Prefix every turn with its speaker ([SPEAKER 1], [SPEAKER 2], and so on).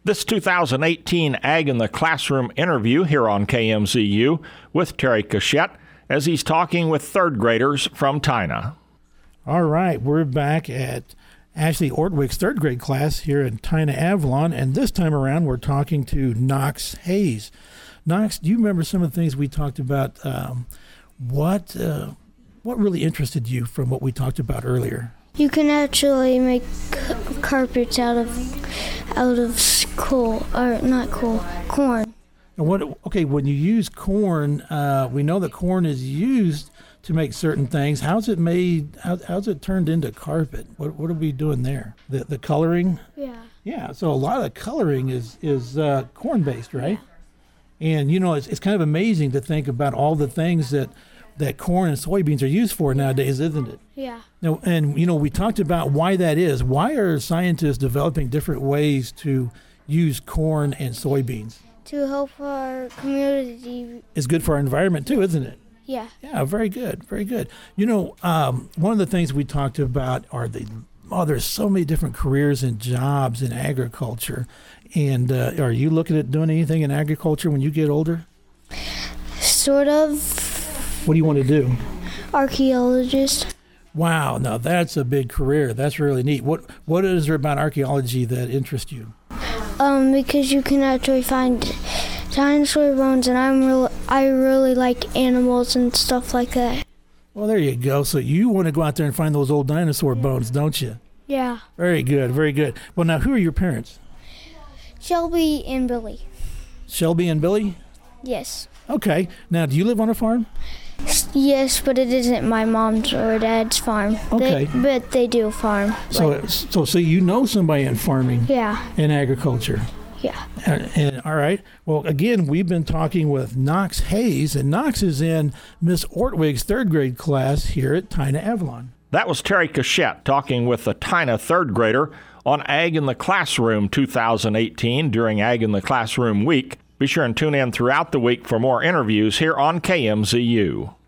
[SPEAKER 1] This 2018 Ag in the Classroom interview here on KMZU with Terry Cachette as he's talking with third graders from Tyna.
[SPEAKER 2] All right, we're back at Ashley Ortwig's third grade class here in Tyna Avalon, and this time around we're talking to Knox Hayes. Knox, do you remember some of the things we talked about? What really interested you from what we talked about earlier?
[SPEAKER 3] You can actually make carpets out of corn.
[SPEAKER 2] And when you use corn, we know that corn is used to make certain things. How's it made? How's it turned into carpet? What are we doing there? The coloring?
[SPEAKER 3] Yeah.
[SPEAKER 2] Yeah. So a lot of the coloring is corn based, right? And it's kind of amazing to think about all the things that corn and soybeans are used for nowadays, isn't it?
[SPEAKER 3] Yeah.
[SPEAKER 2] Now, and we talked about why that is. Why are scientists developing different ways to use corn and soybeans?
[SPEAKER 3] To help our community.
[SPEAKER 2] It's good for our environment too, isn't it?
[SPEAKER 3] Yeah.
[SPEAKER 2] Yeah, very good, very good. One of the things we talked about are there's so many different careers and jobs in agriculture. And are you looking at doing anything in agriculture when you get older?
[SPEAKER 3] Sort of.
[SPEAKER 2] What do you want to do?
[SPEAKER 3] Archaeologist.
[SPEAKER 2] Wow, now that's a big career. That's really neat. What is there about archaeology that interests you?
[SPEAKER 3] Because you can actually find dinosaur bones, and I really like animals and stuff like that.
[SPEAKER 2] Well, there you go. So you want to go out there and find those old dinosaur bones, don't you?
[SPEAKER 3] Yeah.
[SPEAKER 2] Very good, very good. Well, now who are your parents?
[SPEAKER 3] Shelby and Billy.
[SPEAKER 2] Shelby and Billy?
[SPEAKER 3] Yes.
[SPEAKER 2] Okay. Now, do you live on a farm?
[SPEAKER 3] Yes, but it isn't my mom's or dad's farm.
[SPEAKER 2] Okay.
[SPEAKER 3] But they do farm.
[SPEAKER 2] So you know somebody in farming?
[SPEAKER 3] Yeah.
[SPEAKER 2] In agriculture?
[SPEAKER 3] Yeah.
[SPEAKER 2] And all right. Well, again, we've been talking with Knox Hayes, and Knox is in Miss Ortwig's third grade class here at Tyna Avalon.
[SPEAKER 1] That was Terry Cachette talking with the Tyna third grader on Ag in the Classroom 2018 during Ag in the Classroom week. Be sure and tune in throughout the week for more interviews here on KMZU.